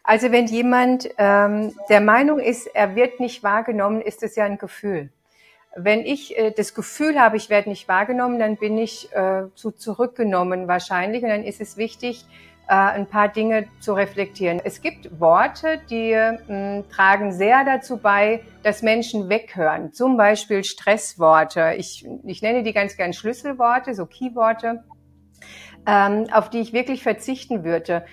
Also wenn jemand der Meinung ist, er wird nicht wahrgenommen, ist es ja ein Gefühl. Wenn ich das Gefühl habe, ich werde nicht wahrgenommen, dann bin ich zu zurückgenommen wahrscheinlich. Und dann ist es wichtig, ein paar Dinge zu reflektieren. Es gibt Worte, die tragen sehr dazu bei, dass Menschen weghören. Zum Beispiel Stressworte. Ich nenne die ganz gern Schlüsselworte, so Keyworte, auf die ich wirklich verzichten würde.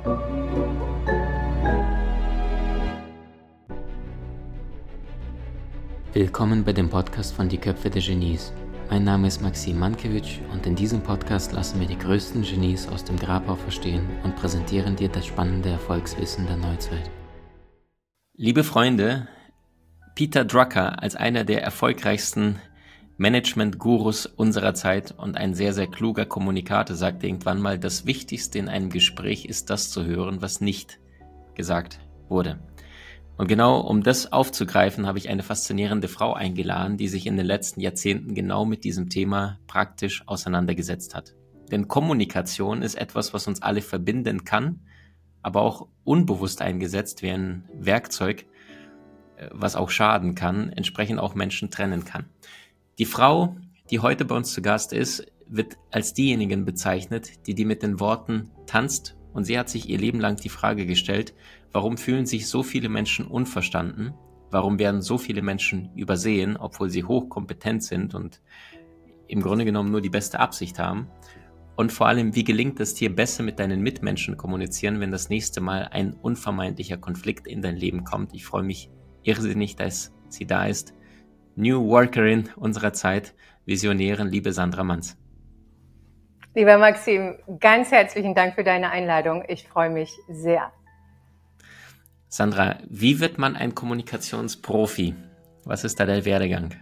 Willkommen bei dem Podcast von Die Köpfe der Genies. Mein Name ist Maxim Mankewitsch und in diesem Podcast lassen wir die größten Genies aus dem Grabau verstehen und präsentieren dir das spannende Erfolgswissen der Neuzeit. Liebe Freunde, Peter Drucker als einer der erfolgreichsten Management-Gurus unserer Zeit und ein sehr, sehr kluger Kommunikator sagte irgendwann mal, das Wichtigste in einem Gespräch ist das zu hören, was nicht gesagt wurde. Und genau um das aufzugreifen, habe ich eine faszinierende Frau eingeladen, die sich in den letzten Jahrzehnten genau mit diesem Thema praktisch auseinandergesetzt hat. Denn Kommunikation ist etwas, was uns alle verbinden kann, aber auch unbewusst eingesetzt wie ein Werkzeug, was auch schaden kann, entsprechend auch Menschen trennen kann. Die Frau, die heute bei uns zu Gast ist, wird als diejenigen bezeichnet, die mit den Worten tanzt, und sie hat sich ihr Leben lang die Frage gestellt, warum fühlen sich so viele Menschen unverstanden? Warum werden so viele Menschen übersehen, obwohl sie hochkompetent sind und im Grunde genommen nur die beste Absicht haben? Und vor allem, wie gelingt es dir besser mit deinen Mitmenschen kommunizieren, wenn das nächste Mal ein unvermeidlicher Konflikt in dein Leben kommt? Ich freue mich irrsinnig, dass sie da ist. New Workerin unserer Zeit, Visionärin, liebe Sandra Manz. Lieber Maxim, ganz herzlichen Dank für deine Einladung. Ich freue mich sehr. Sandra, wie wird man ein Kommunikationsprofi? Was ist da der Werdegang?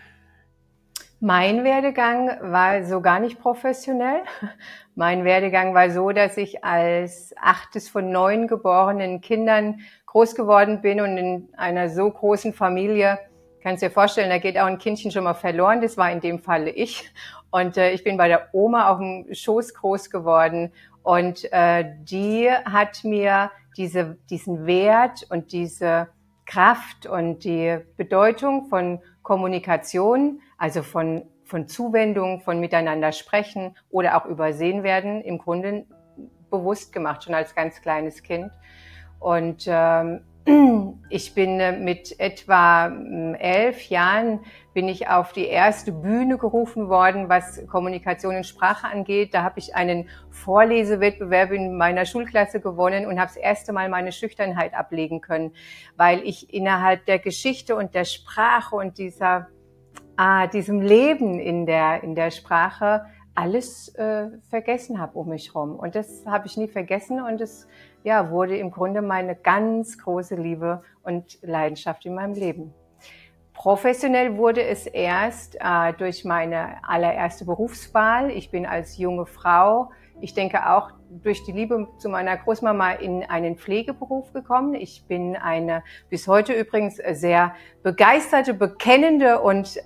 Mein Werdegang war so gar nicht professionell. Mein Werdegang war so, dass ich als 8. von 9 geborenen Kindern groß geworden bin und in einer so großen Familie, kannst dir vorstellen, da geht auch ein Kindchen schon mal verloren. Das war in dem Falle ich. Und ich bin bei der Oma auf dem Schoß groß geworden. Und die hat mir diesen Wert und diese Kraft und die Bedeutung von Kommunikation, also von Zuwendung, von miteinander sprechen oder auch übersehen werden, im Grunde bewusst gemacht, schon als ganz kleines Kind. Und ich bin mit etwa 11 Jahren bin ich auf die erste Bühne gerufen worden, was Kommunikation und Sprache angeht. Da habe ich einen Vorlesewettbewerb in meiner Schulklasse gewonnen und habe das erste Mal meine Schüchternheit ablegen können, weil ich innerhalb der Geschichte und der Sprache und diesem Leben in der Sprache alles vergessen habe um mich rum. Und das habe ich nie vergessen und es wurde im Grunde meine ganz große Liebe und Leidenschaft in meinem Leben. Professionell wurde es erst durch meine allererste Berufswahl. Ich bin als junge Frau, ich denke auch durch die Liebe zu meiner Großmama in einen Pflegeberuf gekommen. Ich bin eine bis heute übrigens sehr begeisterte, bekennende und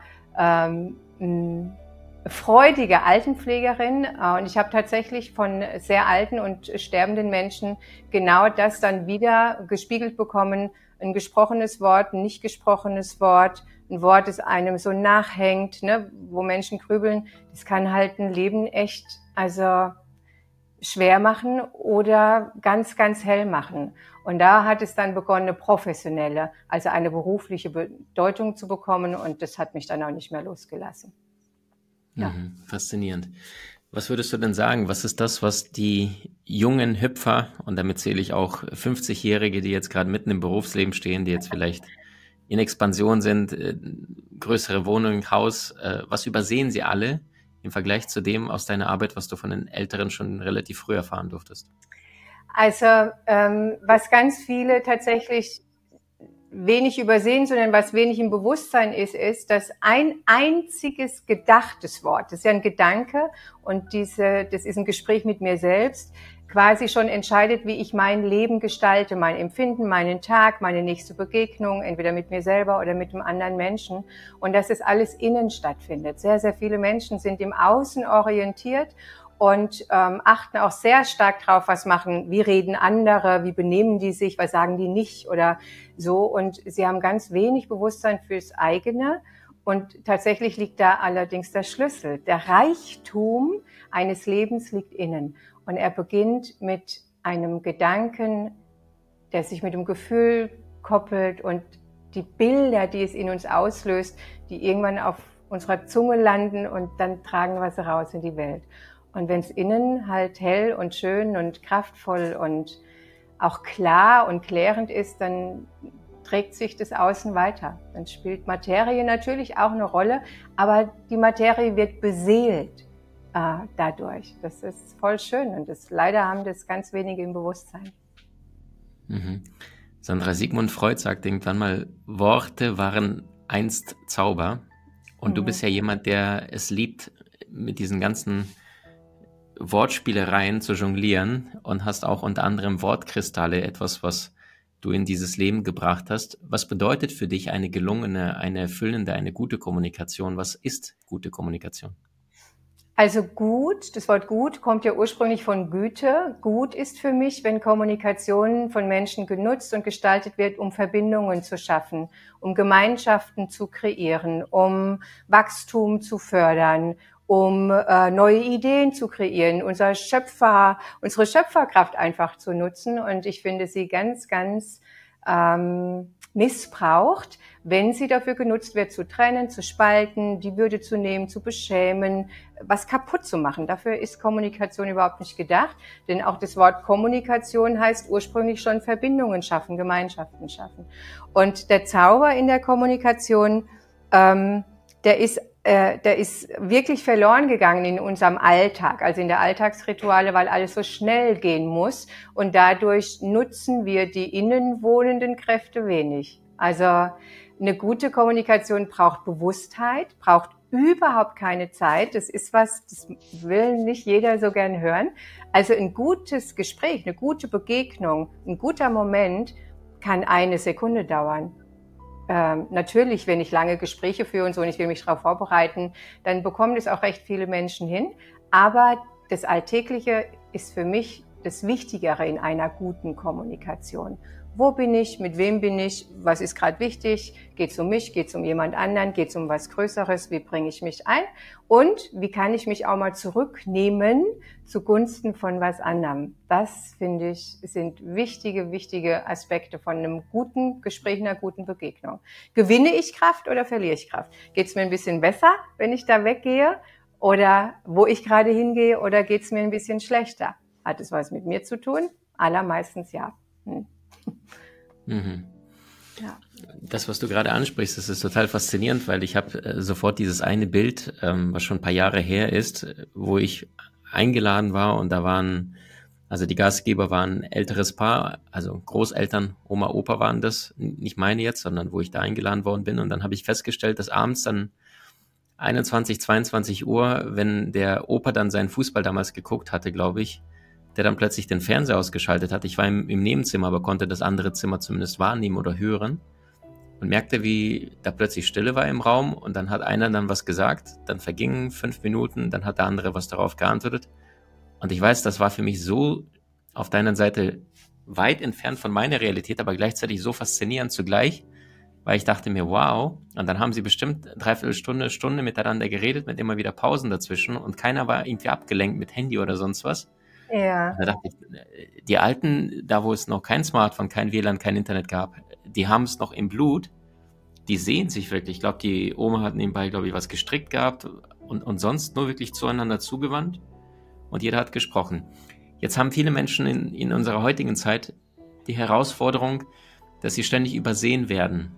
freudige Altenpflegerin, und ich habe tatsächlich von sehr alten und sterbenden Menschen genau das dann wieder gespiegelt bekommen, ein gesprochenes Wort, ein nicht gesprochenes Wort, ein Wort, das einem so nachhängt, ne, wo Menschen grübeln, das kann halt ein Leben echt schwer machen oder ganz, ganz hell machen. Und da hat es dann begonnen, eine professionelle, also eine berufliche Bedeutung zu bekommen, und das hat mich dann auch nicht mehr losgelassen. Ja. Faszinierend. Was würdest du denn sagen? Was ist das, was die jungen Hüpfer, und damit zähle ich auch 50-Jährige, die jetzt gerade mitten im Berufsleben stehen, die jetzt vielleicht in Expansion sind, größere Wohnung, Haus, was übersehen sie alle im Vergleich zu dem aus deiner Arbeit, was du von den Älteren schon relativ früh erfahren durftest? Also was ganz viele tatsächlich wenig übersehen, sondern was wenig im Bewusstsein ist, dass ein einziges gedachtes Wort, das ist ja ein Gedanke und das ist ein Gespräch mit mir selbst, quasi schon entscheidet, wie ich mein Leben gestalte, mein Empfinden, meinen Tag, meine nächste Begegnung, entweder mit mir selber oder mit einem anderen Menschen, und dass es alles innen stattfindet. Sehr, sehr viele Menschen sind im Außen orientiert und achten auch sehr stark drauf, wie reden andere, wie benehmen die sich, was sagen die nicht oder so. Und sie haben ganz wenig Bewusstsein fürs eigene. Und tatsächlich liegt da allerdings der Schlüssel. Der Reichtum eines Lebens liegt innen. Und er beginnt mit einem Gedanken, der sich mit dem Gefühl koppelt und die Bilder, die es in uns auslöst, die irgendwann auf unserer Zunge landen und dann tragen wir sie raus in die Welt. Und wenn es innen halt hell und schön und kraftvoll und auch klar und klärend ist, dann trägt sich das Außen weiter. Dann spielt Materie natürlich auch eine Rolle, aber die Materie wird beseelt dadurch. Das ist voll schön und leider haben das ganz wenige im Bewusstsein. Mhm. Sandra, Sigmund Freud sagt irgendwann mal, Worte waren einst Zauber. Und du bist ja jemand, der es liebt, mit diesen ganzen Wortspielereien zu jonglieren und hast auch unter anderem Wortkristalle, etwas, was du in dieses Leben gebracht hast. Was bedeutet für dich eine gelungene, eine erfüllende, eine gute Kommunikation? Was ist gute Kommunikation? Also gut, das Wort gut kommt ja ursprünglich von Güte. Gut ist für mich, wenn Kommunikation von Menschen genutzt und gestaltet wird, um Verbindungen zu schaffen, um Gemeinschaften zu kreieren, um Wachstum zu fördern, um neue Ideen zu kreieren, unsere Schöpferkraft einfach zu nutzen. Und ich finde sie ganz, ganz missbraucht, wenn sie dafür genutzt wird, zu trennen, zu spalten, die Würde zu nehmen, zu beschämen, was kaputt zu machen. Dafür ist Kommunikation überhaupt nicht gedacht, denn auch das Wort Kommunikation heißt ursprünglich schon Verbindungen schaffen, Gemeinschaften schaffen. Und der Zauber in der Kommunikation, der ist wirklich verloren gegangen in unserem Alltag, also in der Alltagsrituale, weil alles so schnell gehen muss und dadurch nutzen wir die innen wohnenden Kräfte wenig. Also eine gute Kommunikation braucht Bewusstheit, braucht überhaupt keine Zeit. Das ist was, das will nicht jeder so gern hören. Also ein gutes Gespräch, eine gute Begegnung, ein guter Moment kann eine Sekunde dauern. Natürlich, wenn ich lange Gespräche führe und so und ich will mich darauf vorbereiten, dann bekommen das auch recht viele Menschen hin. Aber das Alltägliche ist für mich das Wichtigere in einer guten Kommunikation. Wo bin ich? Mit wem bin ich? Was ist gerade wichtig? Geht es um mich? Geht es um jemand anderen? Geht es um was Größeres? Wie bringe ich mich ein? Und wie kann ich mich auch mal zurücknehmen zugunsten von was anderem? Das, finde ich, sind wichtige Aspekte von einem guten Gespräch, einer guten Begegnung. Gewinne ich Kraft oder verliere ich Kraft? Geht es mir ein bisschen besser, wenn ich da weggehe? Oder wo ich gerade hingehe? Oder geht es mir ein bisschen schlechter? Hat es was mit mir zu tun? Allermeistens ja. Mhm. Ja. Das, was du gerade ansprichst, das ist total faszinierend, weil ich habe sofort dieses eine Bild, was schon ein paar Jahre her ist, wo ich eingeladen war und da waren, also die Gastgeber waren ein älteres Paar, also Großeltern, Oma, Opa waren das, nicht meine jetzt, sondern wo ich da eingeladen worden bin und dann habe ich festgestellt, dass abends dann 21, 22 Uhr, wenn der Opa dann seinen Fußball damals geguckt hatte, glaube ich, der dann plötzlich den Fernseher ausgeschaltet hat. Ich war im Nebenzimmer, aber konnte das andere Zimmer zumindest wahrnehmen oder hören und merkte, wie da plötzlich Stille war im Raum und dann hat einer dann was gesagt, dann vergingen 5 Minuten, dann hat der andere was darauf geantwortet und ich weiß, das war für mich so auf der einen Seite weit entfernt von meiner Realität, aber gleichzeitig so faszinierend zugleich, weil ich dachte mir, wow, und dann haben sie bestimmt 3/4 Stunde miteinander geredet, mit immer wieder Pausen dazwischen und keiner war irgendwie abgelenkt mit Handy oder sonst was. Ja. Da dachte ich, die Alten, da wo es noch kein Smartphone, kein WLAN, kein Internet gab, die haben es noch im Blut, die sehen sich wirklich. Ich glaube, die Oma hat nebenbei, glaube ich, was gestrickt gehabt und sonst nur wirklich zueinander zugewandt und jeder hat gesprochen. Jetzt haben viele Menschen in unserer heutigen Zeit die Herausforderung, dass sie ständig übersehen werden.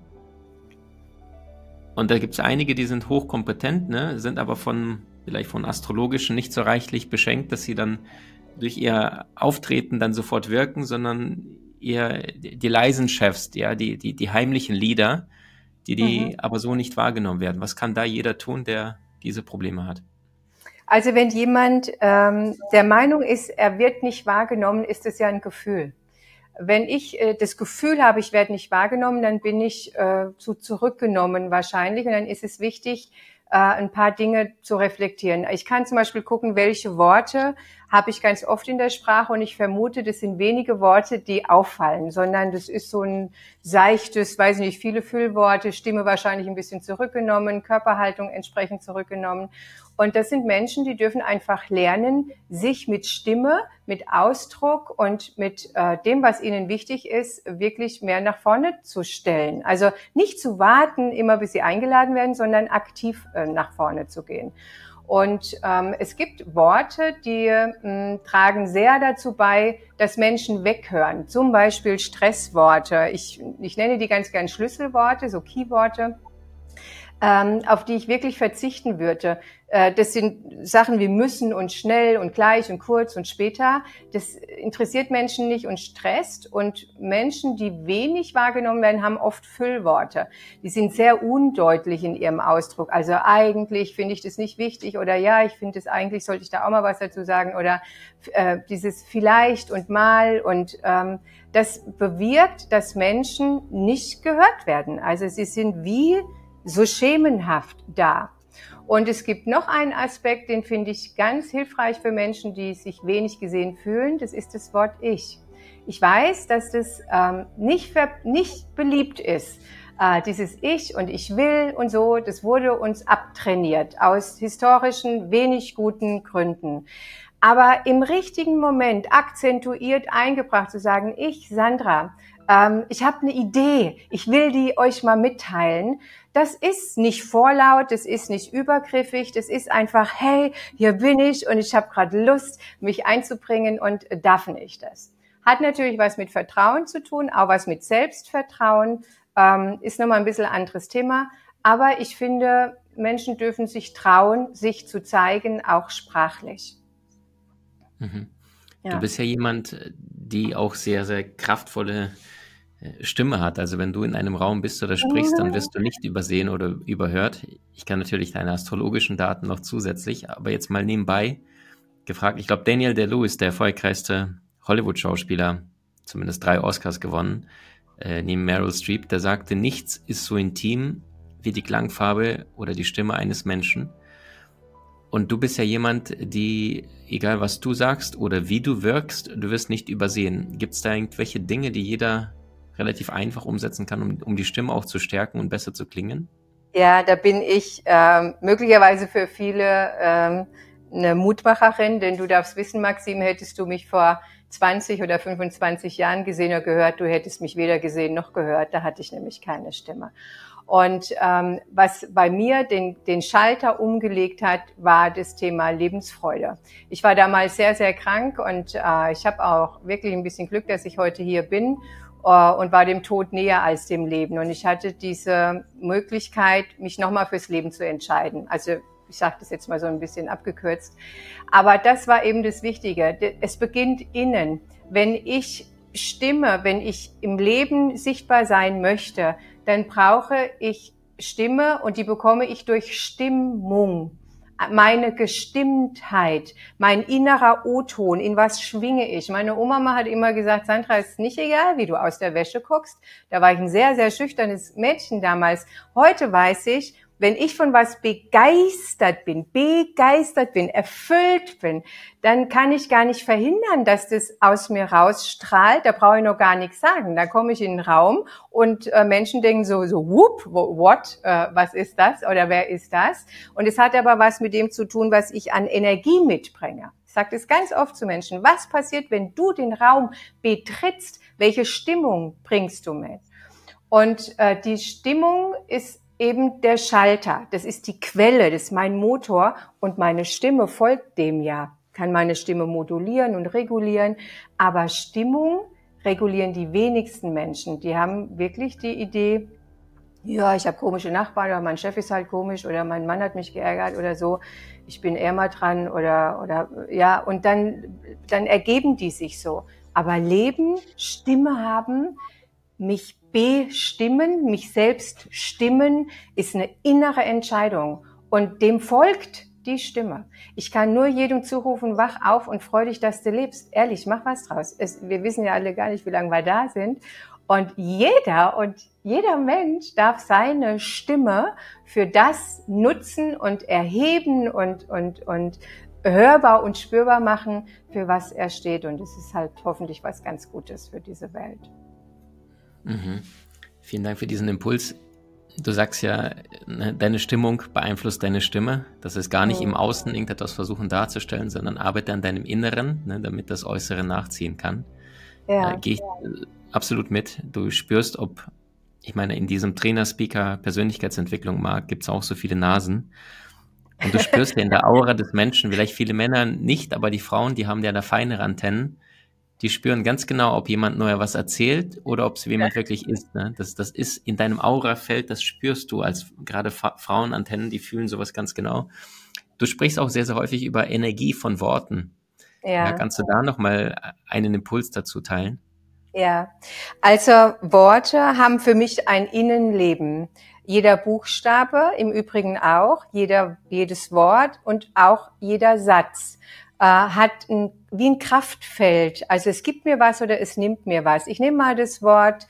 Und da gibt es einige, die sind hochkompetent, ne, sind aber vielleicht von Astrologischen nicht so reichlich beschenkt, dass sie dann durch ihr Auftreten dann sofort wirken, sondern eher die leisen Chefs, ja, die heimlichen Leader, die aber so nicht wahrgenommen werden. Was kann da jeder tun, der diese Probleme hat? Also wenn jemand der Meinung ist, er wird nicht wahrgenommen, ist es ja ein Gefühl. Wenn ich das Gefühl habe, ich werde nicht wahrgenommen, dann bin ich zu zurückgenommen wahrscheinlich. Und dann ist es wichtig, ein paar Dinge zu reflektieren. Ich kann zum Beispiel gucken, welche Worte habe ich ganz oft in der Sprache, und ich vermute, das sind wenige Worte, die auffallen, sondern das ist so ein seichtes, weiß nicht, viele Füllworte, Stimme wahrscheinlich ein bisschen zurückgenommen, Körperhaltung entsprechend zurückgenommen. Und das sind Menschen, die dürfen einfach lernen, sich mit Stimme, mit Ausdruck und mit dem, was ihnen wichtig ist, wirklich mehr nach vorne zu stellen. Also nicht zu warten, immer bis sie eingeladen werden, sondern aktiv nach vorne zu gehen. Und es gibt Worte, die tragen sehr dazu bei, dass Menschen weghören. Zum Beispiel Stressworte. Ich nenne die ganz gern Schlüsselworte, so Keyworte, auf die ich wirklich verzichten würde. Das sind Sachen wie müssen und schnell und gleich und kurz und später. Das interessiert Menschen nicht und stresst. Und Menschen, die wenig wahrgenommen werden, haben oft Füllworte. Die sind sehr undeutlich in ihrem Ausdruck. Also eigentlich finde ich das nicht wichtig, oder ja, ich finde das eigentlich, sollte ich da auch mal was dazu sagen, oder dieses vielleicht und mal, und das bewirkt, dass Menschen nicht gehört werden. Also sie sind wie so schemenhaft da. Und es gibt noch einen Aspekt, den finde ich ganz hilfreich für Menschen, die sich wenig gesehen fühlen. Das ist das Wort Ich. Ich weiß, dass das nicht beliebt ist. Dieses Ich und ich will und so, das wurde uns abtrainiert aus historischen, wenig guten Gründen. Aber im richtigen Moment akzentuiert eingebracht zu sagen, ich, Sandra, ich habe eine Idee, ich will die euch mal mitteilen. Das ist nicht vorlaut, das ist nicht übergriffig, das ist einfach, hey, hier bin ich und ich habe gerade Lust, mich einzubringen, und darf ich das? Hat natürlich was mit Vertrauen zu tun, auch was mit Selbstvertrauen, ist nochmal ein bisschen ein anderes Thema. Aber ich finde, Menschen dürfen sich trauen, sich zu zeigen, auch sprachlich. Mhm. Ja. Du bist ja jemand, die auch sehr, sehr kraftvolle Stimme hat. Also wenn du in einem Raum bist oder sprichst, dann wirst du nicht übersehen oder überhört. Ich kann natürlich deine astrologischen Daten noch zusätzlich, aber jetzt mal nebenbei gefragt. Ich glaube, Daniel Day-Lewis, der erfolgreichste Hollywood-Schauspieler, zumindest 3 Oscars gewonnen, neben Meryl Streep, der sagte, nichts ist so intim wie die Klangfarbe oder die Stimme eines Menschen. Und du bist ja jemand, die, egal was du sagst oder wie du wirkst, du wirst nicht übersehen. Gibt es da irgendwelche Dinge, die jeder relativ einfach umsetzen kann, um die Stimme auch zu stärken und besser zu klingen? Ja, da bin ich möglicherweise für viele eine Mutmacherin, denn du darfst wissen, Maxim, hättest du mich vor 20 oder 25 Jahren gesehen oder gehört, du hättest mich weder gesehen noch gehört, da hatte ich nämlich keine Stimme. Und was bei mir den Schalter umgelegt hat, war das Thema Lebensfreude. Ich war damals sehr, sehr krank, und ich habe auch wirklich ein bisschen Glück, dass ich heute hier bin, und war dem Tod näher als dem Leben. Und ich hatte diese Möglichkeit, mich nochmal fürs Leben zu entscheiden. Also ich sage das jetzt mal so ein bisschen abgekürzt. Aber das war eben das Wichtige. Es beginnt innen. Wenn ich Stimme, wenn ich im Leben sichtbar sein möchte, dann brauche ich Stimme, und die bekomme ich durch Stimmung. Meine Gestimmtheit, mein innerer O-Ton, in was schwinge ich. Meine Oma hat immer gesagt, Sandra, ist nicht egal, wie du aus der Wäsche guckst. Da war ich ein sehr, sehr schüchternes Mädchen damals. Heute weiß ich, wenn ich von was begeistert bin, erfüllt bin, dann kann ich gar nicht verhindern, dass das aus mir rausstrahlt. Da brauche ich noch gar nichts sagen. Da komme ich in den Raum und Menschen denken so, whoop, what, was ist das oder wer ist das? Und es hat aber was mit dem zu tun, was ich an Energie mitbringe. Ich sage das ganz oft zu Menschen. Was passiert, wenn du den Raum betrittst? Welche Stimmung bringst du mit? Und die Stimmung ist eben der Schalter. Das ist die Quelle, das ist mein Motor, und meine Stimme folgt dem ja. Kann meine Stimme modulieren und regulieren, aber Stimmung regulieren die wenigsten Menschen. Die haben wirklich die Idee, ja, ich habe komische Nachbarn, oder mein Chef ist halt komisch, oder mein Mann hat mich geärgert oder so. Ich bin eher mal dran, oder ja, und dann ergeben die sich so. Aber leben, Stimme haben, mich bestimmen, mich selbst stimmen, ist eine innere Entscheidung. Und dem folgt die Stimme. Ich kann nur jedem zurufen, wach auf und freu dich, dass du lebst. Ehrlich, mach was draus. Wir wissen ja alle gar nicht, wie lange wir da sind. Und jeder Mensch darf seine Stimme für das nutzen und erheben und hörbar und spürbar machen, für was er steht. Und es ist halt hoffentlich was ganz Gutes für diese Welt. Mhm. Vielen Dank für diesen Impuls. Du sagst ja, deine Stimmung beeinflusst deine Stimme. Das ist gar nicht im Außen irgendetwas versuchen darzustellen, sondern arbeite an deinem Inneren, ne, damit das Äußere nachziehen kann. Ja. Gehe ich absolut mit. Du spürst, ich meine, in diesem Trainer, Speaker, Persönlichkeitsentwicklung Markt gibt es auch so viele Nasen. Und du spürst ja in der Aura des Menschen, vielleicht viele Männer nicht, aber die Frauen, die haben ja da feinere Antennen. Die spüren ganz genau, ob jemand nur was erzählt oder ob es jemand wirklich ist. Ne? Das ist in deinem Aurafeld, das spürst du als gerade Frauenantennen, die fühlen sowas ganz genau. Du sprichst auch sehr, sehr häufig über Energie von Worten. Ja, kannst du da nochmal einen Impuls dazu teilen? Ja, also Worte haben für mich ein Innenleben. Jeder Buchstabe, im Übrigen auch, jedes Wort und auch jeder Satz hat wie ein Kraftfeld. Also es gibt mir was oder es nimmt mir was. Ich nehme mal das Wort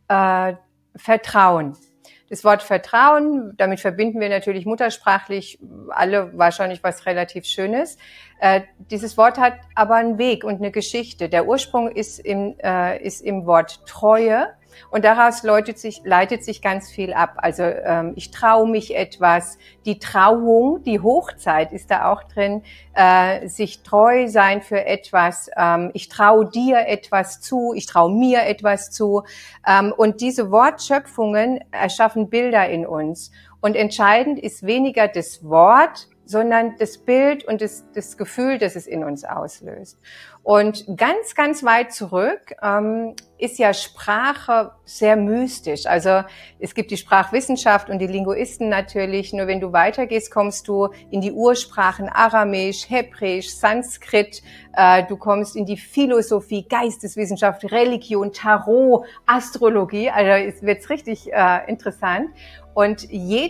Vertrauen. Das Wort Vertrauen, damit verbinden wir natürlich muttersprachlich alle wahrscheinlich was relativ Schönes. Dieses Wort hat aber einen Weg und eine Geschichte. Der Ursprung ist im Wort Treue und daraus leitet sich ganz viel ab. Also ich traue mich etwas, die Trauung, die Hochzeit ist da auch drin, sich treu sein für etwas, ich traue dir etwas zu, ich traue mir etwas zu. Und diese Wortschöpfungen erschaffen Bilder in uns. Und entscheidend ist weniger das Wort, sondern das Bild und das Gefühl, das es in uns auslöst. Und ganz, ganz weit zurück ist ja Sprache sehr mystisch. Also es gibt die Sprachwissenschaft und die Linguisten natürlich. Nur wenn du weitergehst, kommst du in die Ursprachen Aramäisch, Hebräisch, Sanskrit. Du kommst in die Philosophie, Geisteswissenschaft, Religion, Tarot, Astrologie. Also es wird richtig interessant. Und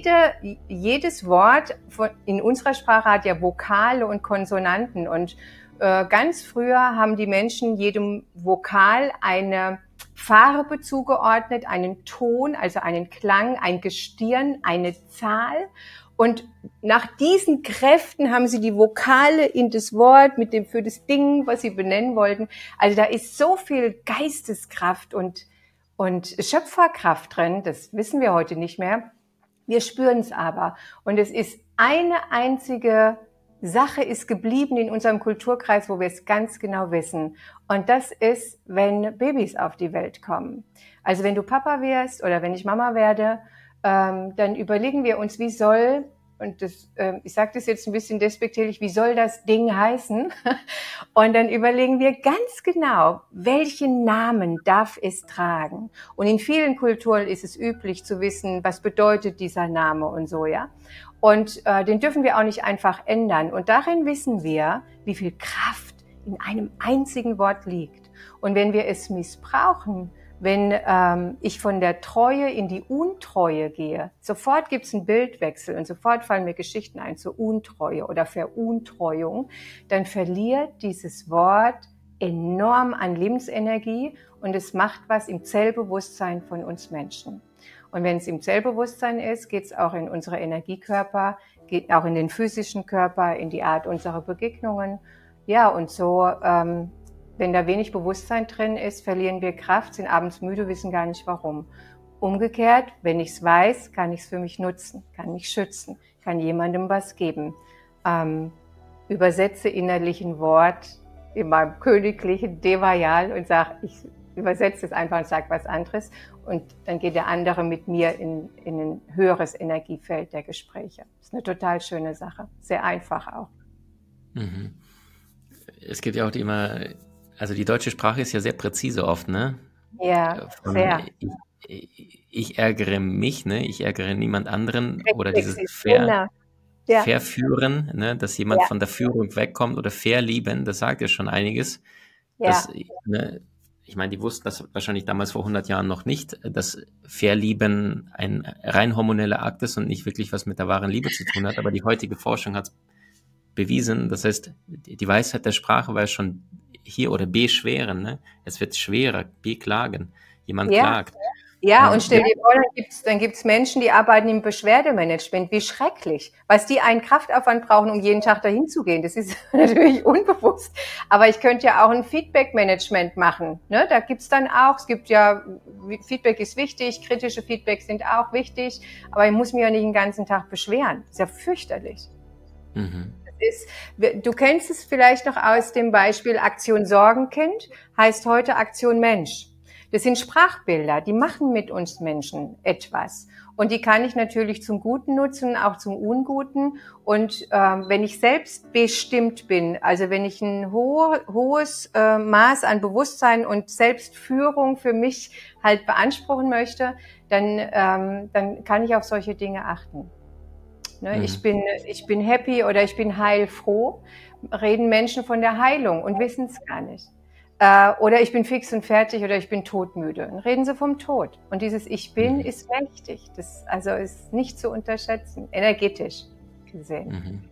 jedes Wort in unserer Sprache hat ja Vokale und Konsonanten. Und ganz früher haben die Menschen jedem Vokal eine Farbe zugeordnet, einen Ton, also einen Klang, ein Gestirn, eine Zahl. Und nach diesen Kräften haben sie die Vokale in das Wort für das Ding, was sie benennen wollten. Also da ist so viel Geisteskraft und Schöpferkraft drin. Das wissen wir heute nicht mehr. Wir spüren es aber. Und es ist eine einzige Sache ist geblieben in unserem Kulturkreis, wo wir es ganz genau wissen. Und das ist, wenn Babys auf die Welt kommen. Also wenn du Papa wirst oder wenn ich Mama werde, dann überlegen wir uns, wie soll, und ich sage das jetzt ein bisschen despektierlich, wie soll das Ding heißen? Und dann überlegen wir ganz genau, welchen Namen darf es tragen? Und in vielen Kulturen ist es üblich zu wissen, was bedeutet dieser Name und so, ja? Und den dürfen wir auch nicht einfach ändern. Und darin wissen wir, wie viel Kraft in einem einzigen Wort liegt. Und wenn wir es missbrauchen, wenn ich von der Treue in die Untreue gehe, sofort gibt es einen Bildwechsel und sofort fallen mir Geschichten ein zur Untreue oder Veruntreuung, dann verliert dieses Wort enorm an Lebensenergie und es macht was im Zellbewusstsein von uns Menschen. Und wenn es im Zellbewusstsein ist, geht es auch in unsere Energiekörper, geht auch in den physischen Körper, in die Art unserer Begegnungen. Ja, und so, wenn da wenig Bewusstsein drin ist, verlieren wir Kraft, sind abends müde, wissen gar nicht warum. Umgekehrt, wenn ich es weiß, kann ich es für mich nutzen, kann mich schützen, kann jemandem was geben. Übersetze innerlich ein Wort in meinem königlichen Devayal und sage, ich übersetze es einfach und sage was anderes. Und dann geht der andere mit mir in ein höheres Energiefeld der Gespräche. Das ist eine total schöne Sache, sehr einfach auch. Mhm. Es gibt ja auch also die deutsche Sprache ist ja sehr präzise oft, ne? Ja, sehr. Ich ärgere mich, ne? Ich ärgere niemand anderen. Oder dieses Verführen, ne? Dass jemand von der Führung wegkommt oder verlieben, das sagt ja schon einiges. Dass, ne? Ich meine, die wussten das wahrscheinlich damals vor 100 Jahren noch nicht, dass Verlieben ein rein hormoneller Akt ist und nicht wirklich was mit der wahren Liebe zu tun hat. Aber die heutige Forschung hat bewiesen. Das heißt, die Weisheit der Sprache war schon hier oder beschweren. Ne? Es wird schwerer, beklagen. jemand Ja. klagt. Ja, und stell dir vor, dann gibt's Menschen, die arbeiten im Beschwerdemanagement. Wie schrecklich. Was die einen Kraftaufwand brauchen, um jeden Tag dahin zu gehen. Das ist natürlich unbewusst. Aber ich könnte ja auch ein Feedback-Management machen. Ne? Da gibt's dann auch, es gibt ja, Feedback ist wichtig, kritische Feedbacks sind auch wichtig, aber ich muss mich ja nicht den ganzen Tag beschweren. Das ist ja fürchterlich. Mhm. Du kennst es vielleicht noch aus dem Beispiel Aktion Sorgenkind, heißt heute Aktion Mensch. Das sind Sprachbilder, die machen mit uns Menschen etwas. Und die kann ich natürlich zum Guten nutzen, auch zum Unguten. Und wenn ich selbstbestimmt bin, also wenn ich ein hohes Maß an Bewusstsein und Selbstführung für mich halt beanspruchen möchte, dann kann ich auf solche Dinge achten. Ne, ich bin happy oder ich bin heilfroh, reden Menschen von der Heilung und wissen es gar nicht. Oder ich bin fix und fertig oder ich bin todmüde. Dann reden sie vom Tod. Und dieses Ich bin ist mächtig. Das also ist nicht zu unterschätzen, energetisch gesehen.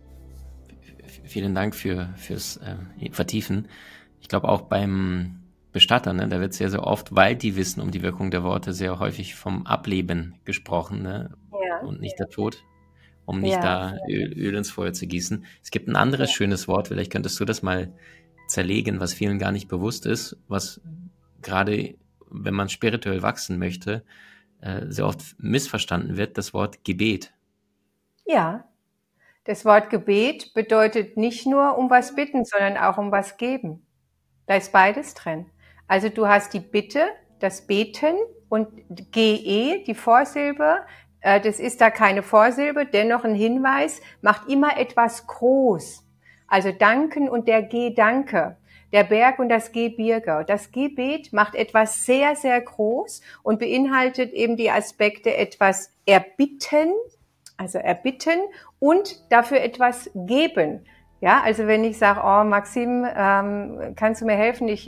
Vielen Dank fürs Vertiefen. Ich glaube auch beim Bestatter, ne, da wird sehr, sehr oft, weil die wissen um die Wirkung der Worte, sehr häufig vom Ableben gesprochen, ne? Ja. Und nicht der Tod, um nicht da Öl ins Feuer zu gießen. Es gibt ein anderes schönes Wort, vielleicht könntest du das mal zerlegen, was vielen gar nicht bewusst ist, was gerade, wenn man spirituell wachsen möchte, sehr oft missverstanden wird, das Wort Gebet. Ja, das Wort Gebet bedeutet nicht nur um was bitten, sondern auch um was geben. Da ist beides drin. Also du hast die Bitte, das Beten und GE, die Vorsilbe, das ist da keine Vorsilbe, dennoch ein Hinweis, macht immer etwas groß. Also Danken und der Gedanke, der Berg und das Gebirge. Das Gebet macht etwas sehr, sehr groß und beinhaltet eben die Aspekte etwas erbitten, also erbitten und dafür etwas geben. Ja, also wenn ich sage, oh Maxim, kannst du mir helfen? Ich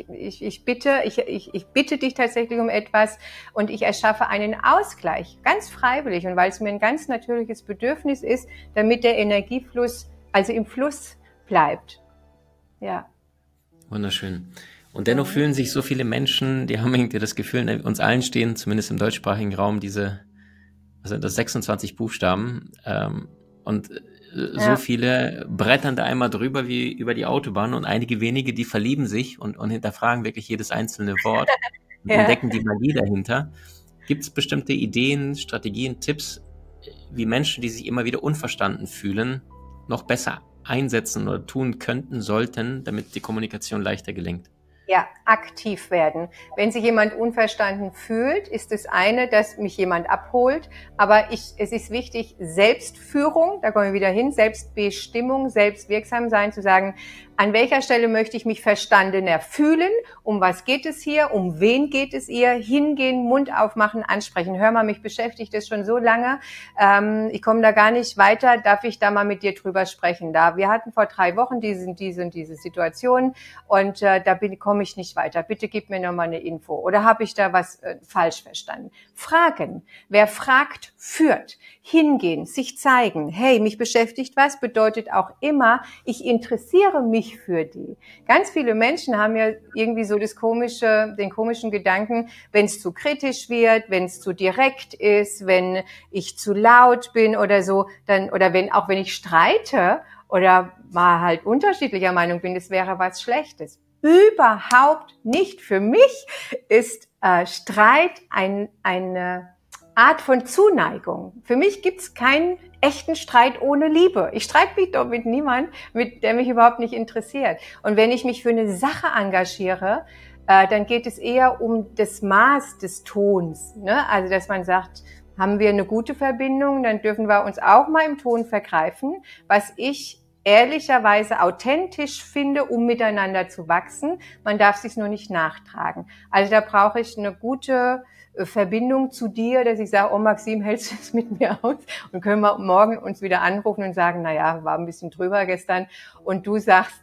bitte dich tatsächlich um etwas und ich erschaffe einen Ausgleich, ganz freiwillig und weil es mir ein ganz natürliches Bedürfnis ist, damit der Energiefluss also im Fluss bleibt. Ja. Wunderschön. Und dennoch fühlen sich so viele Menschen, die haben irgendwie das Gefühl, uns allen stehen, zumindest im deutschsprachigen Raum, das 26 Buchstaben und so viele brettern da einmal drüber wie über die Autobahn und einige wenige, die verlieben sich und hinterfragen wirklich jedes einzelne Wort und entdecken die Magie dahinter. Gibt es bestimmte Ideen, Strategien, Tipps, wie Menschen, die sich immer wieder unverstanden fühlen, noch besser einsetzen oder tun könnten, sollten, damit die Kommunikation leichter gelingt? Ja, aktiv werden. Wenn sich jemand unverstanden fühlt, ist es eine, dass mich jemand abholt. Aber es ist wichtig, Selbstführung, da kommen wir wieder hin, Selbstbestimmung, selbstwirksam sein, zu sagen, an welcher Stelle möchte ich mich verstandener fühlen? Um was geht es hier? Um wen geht es ihr? Hingehen, Mund aufmachen, ansprechen. Hör mal, mich beschäftigt das schon so lange. Ich komme da gar nicht weiter. Darf ich da mal mit dir drüber sprechen? Wir hatten vor 3 Wochen diese Situation und komme ich nicht weiter. Bitte gib mir nochmal eine Info. Oder habe ich da was falsch verstanden? Fragen. Wer fragt, führt. Hingehen, sich zeigen. Hey, mich beschäftigt was, bedeutet auch immer, ich interessiere mich für die. Ganz viele Menschen haben ja irgendwie so den komischen Gedanken, wenn es zu kritisch wird, wenn es zu direkt ist, wenn ich zu laut bin oder so, oder wenn ich streite oder mal halt unterschiedlicher Meinung bin, das wäre was Schlechtes. Überhaupt nicht. Für mich ist Streit eine Art von Zuneigung. Für mich gibt's keinen echten Streit ohne Liebe. Ich streite mich doch mit niemandem, der mich überhaupt nicht interessiert. Und wenn ich mich für eine Sache engagiere, dann geht es eher um das Maß des Tons. Ne? Also, dass man sagt, haben wir eine gute Verbindung, dann dürfen wir uns auch mal im Ton vergreifen, was ich ehrlicherweise authentisch finde, um miteinander zu wachsen. Man darf sich nur nicht nachtragen. Also da brauche ich eine gute Verbindung zu dir, dass ich sage, oh Maxim, hältst du es mit mir aus? Und können wir morgen uns wieder anrufen und sagen, naja, war ein bisschen drüber gestern. Und du sagst,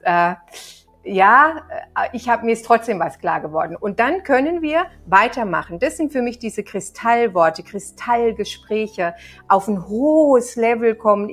mir ist trotzdem was klar geworden. Und dann können wir weitermachen. Das sind für mich diese Kristallworte, Kristallgespräche, auf ein hohes Level kommen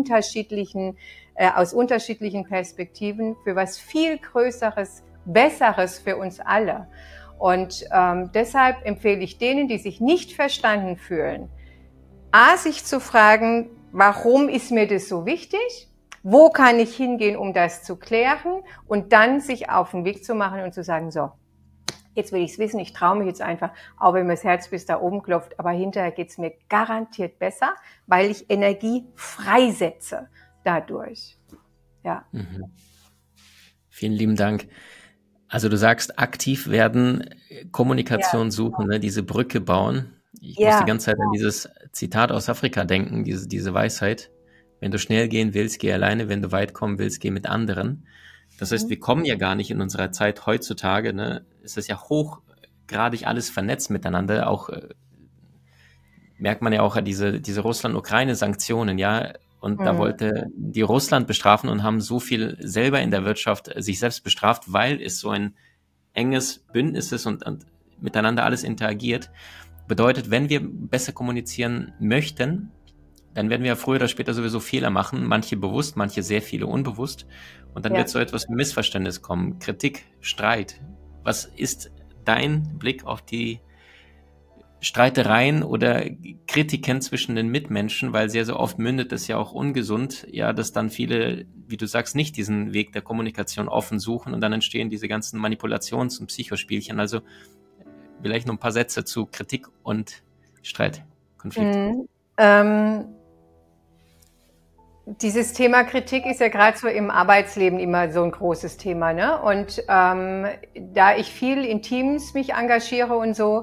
aus unterschiedlichen Perspektiven für was viel Größeres, Besseres für uns alle. Und deshalb empfehle ich denen, die sich nicht verstanden fühlen, sich zu fragen, warum ist mir das so wichtig? Wo kann ich hingehen, um das zu klären? Und dann sich auf den Weg zu machen und zu sagen, so, jetzt will ich es wissen, ich traue mich jetzt einfach, auch wenn mir das Herz bis da oben klopft, aber hinterher geht es mir garantiert besser, weil ich Energie freisetze dadurch. Ja. Mhm. Vielen lieben Dank. Also du sagst, aktiv werden, Kommunikation suchen, ne, diese Brücke bauen. Ich muss die ganze Zeit an dieses Zitat aus Afrika denken, diese Weisheit. Wenn du schnell gehen willst, geh alleine. Wenn du weit kommen willst, geh mit anderen. Das heißt, wir kommen ja gar nicht in unserer Zeit heutzutage, ne? Es ist ja hochgradig alles vernetzt miteinander. Auch merkt man ja auch diese Russland-Ukraine-Sanktionen, ja. Und da wollte die Russland bestrafen und haben so viel selber in der Wirtschaft sich selbst bestraft, weil es so ein enges Bündnis ist und miteinander alles interagiert. Bedeutet, wenn wir besser kommunizieren möchten, dann werden wir ja früher oder später sowieso Fehler machen, manche bewusst, manche sehr viele unbewusst. Und dann wird so etwas wie Missverständnis kommen, Kritik, Streit. Was ist dein Blick auf die Streitereien oder Kritiken zwischen den Mitmenschen, weil sehr, sehr oft mündet es ja auch ungesund, ja, dass dann viele, wie du sagst, nicht diesen Weg der Kommunikation offen suchen und dann entstehen diese ganzen Manipulations- und Psychospielchen. Also vielleicht noch ein paar Sätze zu Kritik und Streit, Konflikt. Dieses Thema Kritik ist ja gerade so im Arbeitsleben immer so ein großes Thema, ne? Und da ich viel in Teams mich engagiere und so,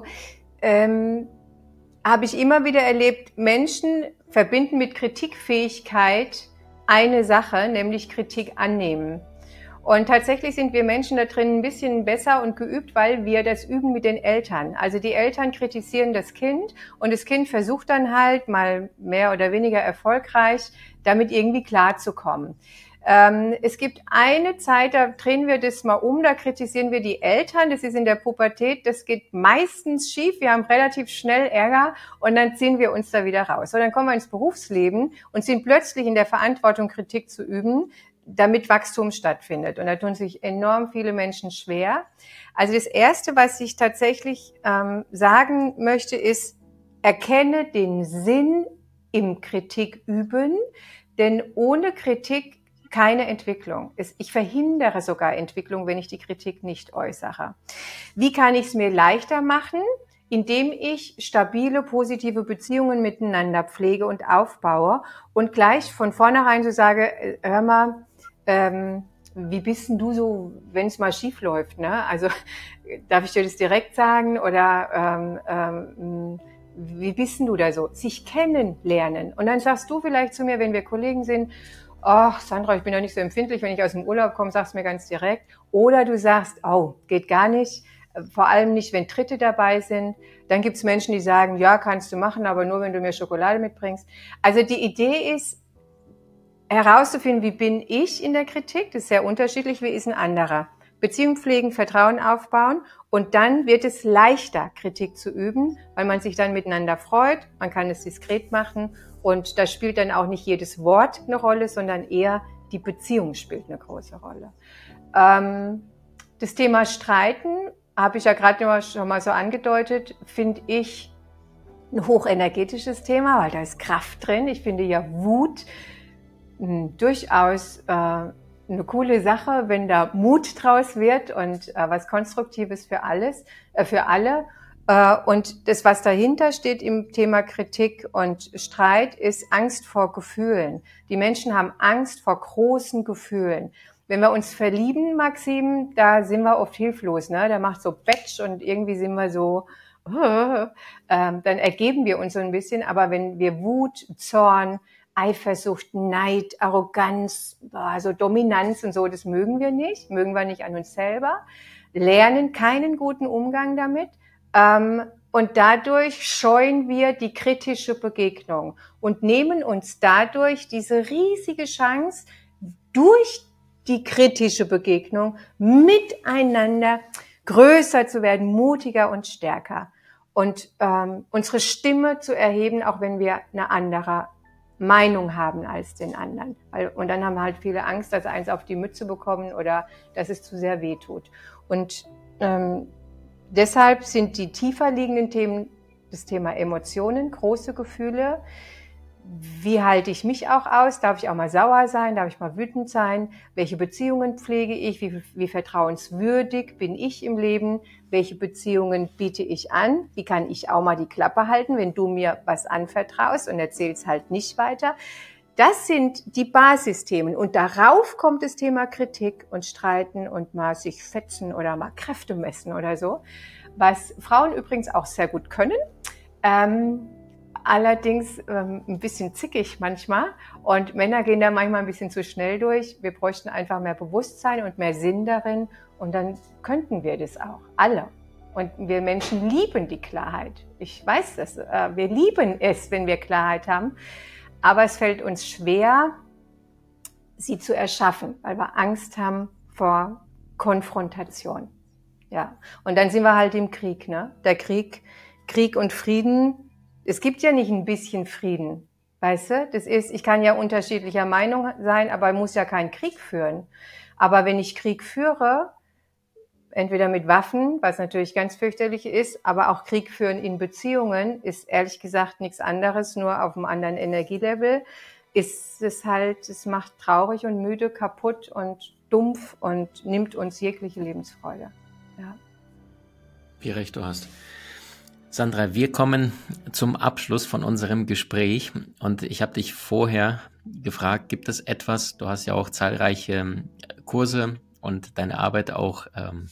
habe ich immer wieder erlebt, Menschen verbinden mit Kritikfähigkeit eine Sache, nämlich Kritik annehmen. Und tatsächlich sind wir Menschen da drin ein bisschen besser und geübt, weil wir das üben mit den Eltern. Also die Eltern kritisieren das Kind und das Kind versucht dann halt mal mehr oder weniger erfolgreich, damit irgendwie klarzukommen. Es gibt eine Zeit, da drehen wir das mal um, da kritisieren wir die Eltern, das ist in der Pubertät, das geht meistens schief, wir haben relativ schnell Ärger und dann ziehen wir uns da wieder raus. So, dann kommen wir ins Berufsleben und sind plötzlich in der Verantwortung, Kritik zu üben, damit Wachstum stattfindet. Und da tun sich enorm viele Menschen schwer. Also das Erste, was ich tatsächlich sagen möchte, ist, erkenne den Sinn im Kritiküben, denn ohne Kritik keine Entwicklung. Ich verhindere sogar Entwicklung, wenn ich die Kritik nicht äußere. Wie kann ich es mir leichter machen? Indem ich stabile, positive Beziehungen miteinander pflege und aufbaue und gleich von vornherein so sage, hör mal, wie bist denn du so, wenn es mal schief läuft, ne? Also darf ich dir das direkt sagen oder wie bist denn du da so? Sich kennenlernen. Und dann sagst du vielleicht zu mir, wenn wir Kollegen sind, ach, Sandra, ich bin ja nicht so empfindlich, wenn ich aus dem Urlaub komme, sag's mir ganz direkt. Oder du sagst, oh, geht gar nicht, vor allem nicht, wenn Dritte dabei sind. Dann gibt's Menschen, die sagen, ja, kannst du machen, aber nur, wenn du mir Schokolade mitbringst. Also die Idee ist, herauszufinden, wie bin ich in der Kritik, das ist sehr unterschiedlich, wie ist ein anderer. Beziehung pflegen, Vertrauen aufbauen und dann wird es leichter, Kritik zu üben, weil man sich dann miteinander freut, man kann es diskret machen und da spielt dann auch nicht jedes Wort eine Rolle, sondern eher die Beziehung spielt eine große Rolle. Das Thema Streiten, habe ich ja gerade schon mal so angedeutet, finde ich ein hochenergetisches Thema, weil da ist Kraft drin. Ich finde ja Wut durchaus eine coole Sache, wenn da Mut draus wird und was Konstruktives für alle. Und das, was dahinter steht im Thema Kritik und Streit, ist Angst vor Gefühlen. Die Menschen haben Angst vor großen Gefühlen. Wenn wir uns verlieben, Maxim, da sind wir oft hilflos, ne? Da macht so Batsch und irgendwie sind wir so, dann ergeben wir uns so ein bisschen. Aber wenn wir Wut, Zorn, Eifersucht, Neid, Arroganz, also Dominanz und so, das mögen wir nicht an uns selber, lernen keinen guten Umgang damit und dadurch scheuen wir die kritische Begegnung und nehmen uns dadurch diese riesige Chance, durch die kritische Begegnung miteinander größer zu werden, mutiger und stärker und unsere Stimme zu erheben, auch wenn wir eine andere Meinung haben als den anderen. Und dann haben halt viele Angst, dass eins auf die Mütze bekommen oder dass es zu sehr wehtut. Und Deshalb sind die tiefer liegenden Themen das Thema Emotionen, große Gefühle. Wie halte ich mich auch aus? Darf ich auch mal sauer sein? Darf ich mal wütend sein? Welche Beziehungen pflege ich? Wie vertrauenswürdig bin ich im Leben? Welche Beziehungen biete ich an? Wie kann ich auch mal die Klappe halten, wenn du mir was anvertraust und erzählst halt nicht weiter? Das sind die Basisthemen. Und darauf kommt das Thema Kritik und Streiten und mal sich fetzen oder mal Kräfte messen oder so. Was Frauen übrigens auch sehr gut können. Allerdings ein bisschen zickig manchmal und Männer gehen da manchmal ein bisschen zu schnell durch. Wir bräuchten einfach mehr Bewusstsein und mehr Sinn darin und dann könnten wir das auch, alle. Und wir Menschen lieben die Klarheit. Ich weiß das, wir lieben es, wenn wir Klarheit haben, aber es fällt uns schwer, sie zu erschaffen, weil wir Angst haben vor Konfrontation. Ja, und dann sind wir halt im Krieg, ne? Der Krieg und Frieden. Es gibt ja nicht ein bisschen Frieden, weißt du? Das ist, ich kann ja unterschiedlicher Meinung sein, aber muss ja keinen Krieg führen. Aber wenn ich Krieg führe, entweder mit Waffen, was natürlich ganz fürchterlich ist, aber auch Krieg führen in Beziehungen ist ehrlich gesagt nichts anderes, nur auf einem anderen Energielevel, ist es halt, es macht traurig und müde, kaputt und dumpf und nimmt uns jegliche Lebensfreude. Ja. Wie recht du hast. Sandra, wir kommen zum Abschluss von unserem Gespräch und ich habe dich vorher gefragt, gibt es etwas, du hast ja auch zahlreiche Kurse und deine Arbeit auch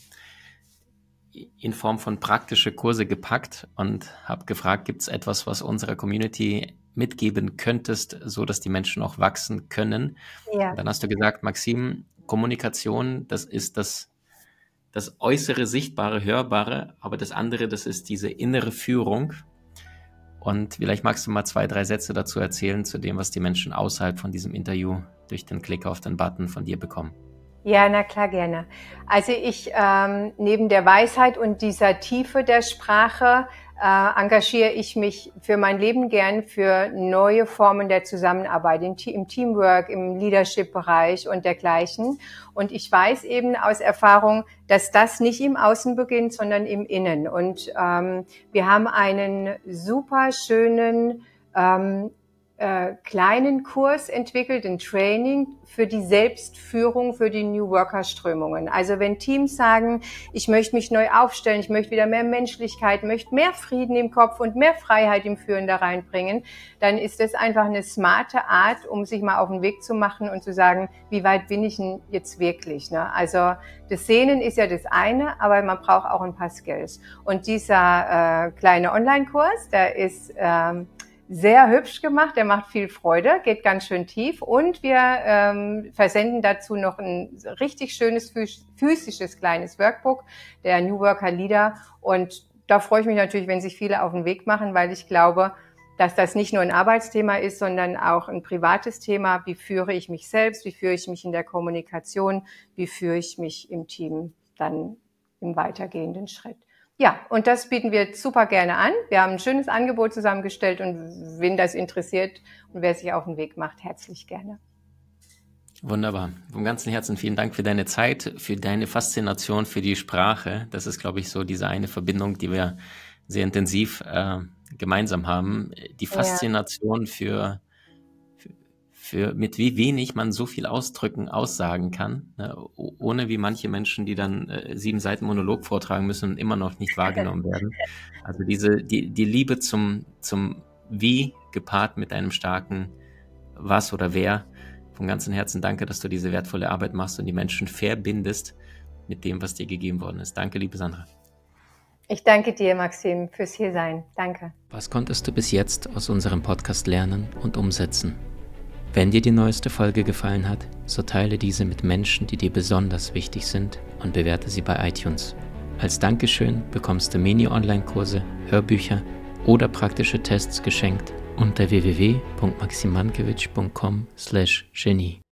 in Form von praktische Kurse gepackt und habe gefragt, gibt es etwas, was unserer Community mitgeben könntest, so dass die Menschen auch wachsen können? Ja. Und dann hast du gesagt, Maxim, Kommunikation, das ist das äußere, sichtbare, hörbare, aber das andere, das ist diese innere Führung. Und vielleicht magst du mal 2, 3 Sätze dazu erzählen, zu dem, was die Menschen außerhalb von diesem Interview durch den Klick auf den Button von dir bekommen. Ja, na klar, gerne. Also ich, neben der Weisheit und dieser Tiefe der Sprache, engagiere ich mich für mein Leben gern für neue Formen der Zusammenarbeit im Teamwork, im Leadership-Bereich und dergleichen. Und ich weiß eben aus Erfahrung, dass das nicht im Außen beginnt, sondern im Innen. Und wir haben einen super schönen kleinen Kurs entwickelt, ein Training für die Selbstführung, für die New Worker-Strömungen. Also wenn Teams sagen, ich möchte mich neu aufstellen, ich möchte wieder mehr Menschlichkeit, möchte mehr Frieden im Kopf und mehr Freiheit im Führen da reinbringen, dann ist das einfach eine smarte Art, um sich mal auf den Weg zu machen und zu sagen, wie weit bin ich denn jetzt wirklich? Ne? Also das Sehnen ist ja das eine, aber man braucht auch ein paar Skills. Und dieser kleine Online-Kurs, der ist sehr hübsch gemacht, der macht viel Freude, geht ganz schön tief und wir versenden dazu noch ein richtig schönes physisches kleines Workbook, der New Worker Leader, und da freue ich mich natürlich, wenn sich viele auf den Weg machen, weil ich glaube, dass das nicht nur ein Arbeitsthema ist, sondern auch ein privates Thema. Wie führe ich mich selbst? Wie führe ich mich in der Kommunikation? Wie führe ich mich im Team dann im weitergehenden Schritt? Ja, und das bieten wir super gerne an. Wir haben ein schönes Angebot zusammengestellt und wen das interessiert und wer sich auf den Weg macht, herzlich gerne. Wunderbar. Vom ganzen Herzen vielen Dank für deine Zeit, für deine Faszination für die Sprache. Das ist, glaube ich, so diese eine Verbindung, die wir sehr intensiv gemeinsam haben. Die Faszination für mit wie wenig man so viel ausdrücken, aussagen kann, ne, ohne wie manche Menschen, die dann 7 Seiten Monolog vortragen müssen und immer noch nicht wahrgenommen werden. Also die Liebe zum Wie gepaart mit einem starken Was oder Wer. Vom ganzen Herzen danke, dass du diese wertvolle Arbeit machst und die Menschen verbindest mit dem, was dir gegeben worden ist. Danke, liebe Sandra. Ich danke dir, Maxim, fürs Hiersein. Danke. Was konntest du bis jetzt aus unserem Podcast lernen und umsetzen? Wenn dir die neueste Folge gefallen hat, so teile diese mit Menschen, die dir besonders wichtig sind, und bewerte sie bei iTunes. Als Dankeschön bekommst du Mini-Online-Kurse, Hörbücher oder praktische Tests geschenkt unter www.maximankiewicz.com/Genie.